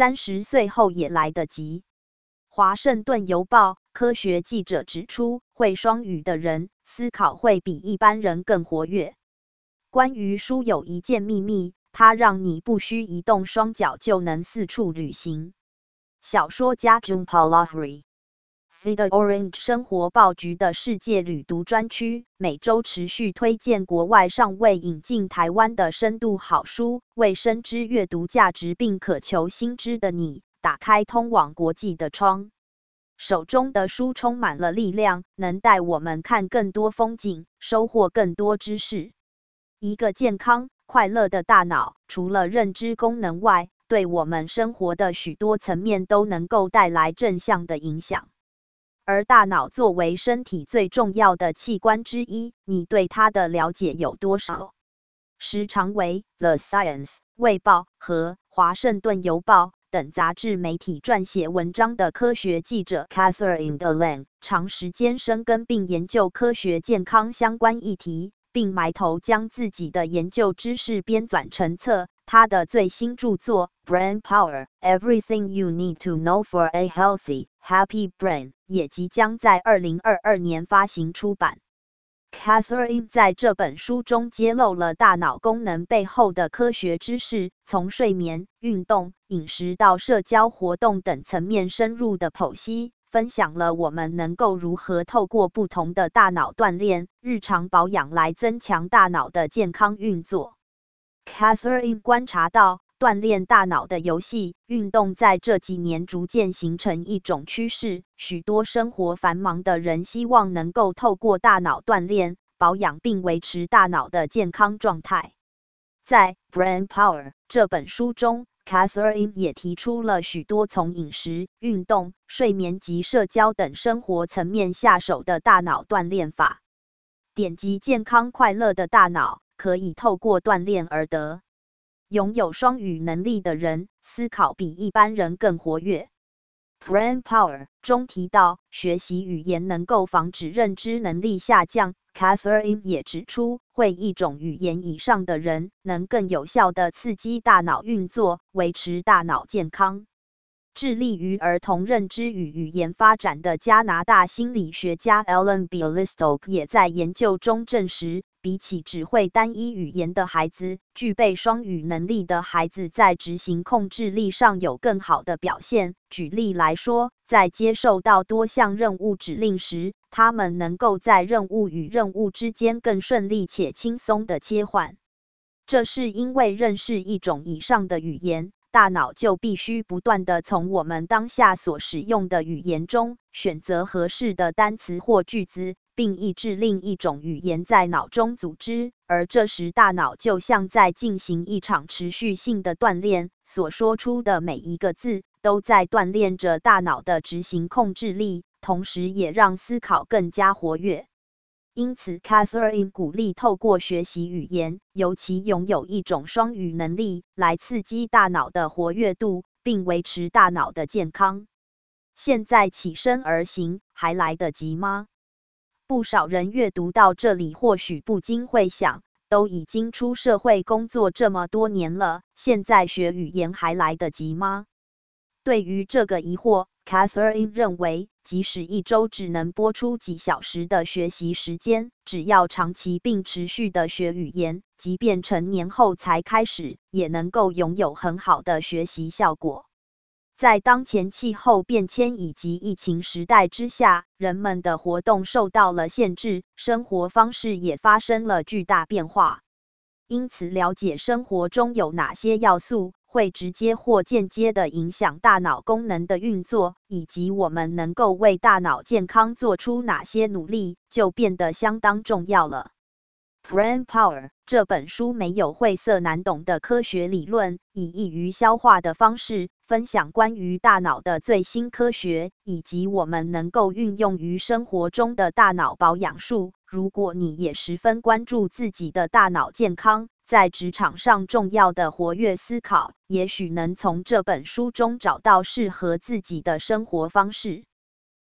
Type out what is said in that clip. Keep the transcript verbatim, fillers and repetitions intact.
三十岁后也来得及。华盛顿邮报科学记者指出，会双语的人思考会比一般人更活跃。关于书有一件秘密，它让你不需移动双脚就能四处旅行。小说家 June Palahri。Feed Orange 生活报局的世界旅读专区每周持续推荐国外尚未引进台湾的深度好书，为深知阅读价值并渴求新知的你，打开通往国际的窗。手中的书充满了力量，能带我们看更多风景，收获更多知识。一个健康快乐的大脑，除了认知功能外，对我们生活的许多层面都能够带来正向的影响。而大脑作为身体最重要的器官之一，你对它的了解有多少？时常为 The Science、卫报和华盛顿邮报等杂志媒体撰写文章的科学记者 Catherine Delaney， 长时间深耕并研究科学健康相关议题，并埋头将自己的研究知识编纂成册。他的最新著作《Brain Power: Everything You Need to Know for a Healthy, Happy Brain》也即将在二零二二年发行出版。Catherine 在这本书中揭露了大脑功能背后的科学知识，从睡眠、运动、饮食到社交活动等层面深入的剖析，分享了我们能够如何透过不同的大脑锻炼、日常保养来增强大脑的健康运作。Catherine 观察到，锻炼大脑的游戏运动在这几年逐渐形成一种趋势，许多生活繁忙的人希望能够透过大脑锻炼、保养并维持大脑的健康状态。在《Brain Power》这本书中， Catherine 也提出了许多从饮食、运动、睡眠及社交等生活层面下手的大脑锻炼法。点击健康快乐的大脑，可以透过锻炼而得。拥有双语能力的人，思考比一般人更活跃。Brain Power 中提到，学习语言能够防止认知能力下降。Catherine 也指出，会一种语言以上的人，能更有效地刺激大脑运作，维持大脑健康。致力于儿童认知与语言发展的加拿大心理学家 Ellen Bialystok 也在研究中证实，比起只会单一语言的孩子，具备双语能力的孩子在执行控制力上有更好的表现。举例来说，在接受到多项任务指令时，他们能够在任务与任务之间更顺利且轻松地切换。这是因为认识一种以上的语言，大脑就必须不断地从我们当下所使用的语言中选择合适的单词或句子，并抑制另一种语言在脑中组织，而这时大脑就像在进行一场持续性的锻炼，所说出的每一个字都在锻炼着大脑的执行控制力，同时也让思考更加活跃。因此 Catherine 鼓励透过学习语言，尤其拥有一种双语能力，来刺激大脑的活跃度，并维持大脑的健康。现在起身而行，还来得及吗？不少人阅读到这里或许不禁会想，都已经出社会工作这么多年了，现在学语言还来得及吗？对于这个疑惑， Catherine 认为，即使一周只能播出几小时的学习时间，只要长期并持续的学语言，即便成年后才开始，也能够拥有很好的学习效果。在当前气候变迁以及疫情时代之下，人们的活动受到了限制，生活方式也发生了巨大变化。因此，了解生活中有哪些要素会直接或间接地影响大脑功能的运作，以及我们能够为大脑健康做出哪些努力，就变得相当重要了。Brain Power 这本书没有晦涩难懂的科学理论，以易于消化的方式分享关于大脑的最新科学，以及我们能够运用于生活中的大脑保养术。如果你也十分关注自己的大脑健康，在职场上重要的活跃思考，也许能从这本书中找到适合自己的生活方式。